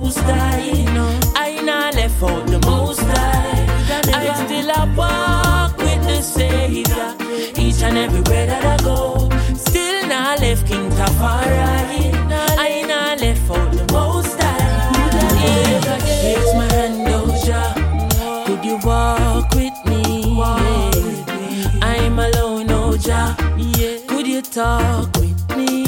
most high. I not left out the most high. I still a walk with the Savior. Each and everywhere that I go, still not left King Tafari. I not left out the most high. Yeah. Here's my hand, oh Jah. Could you walk with me? Yeah. I'm alone, oh Jah. Yeah. Could you talk with me?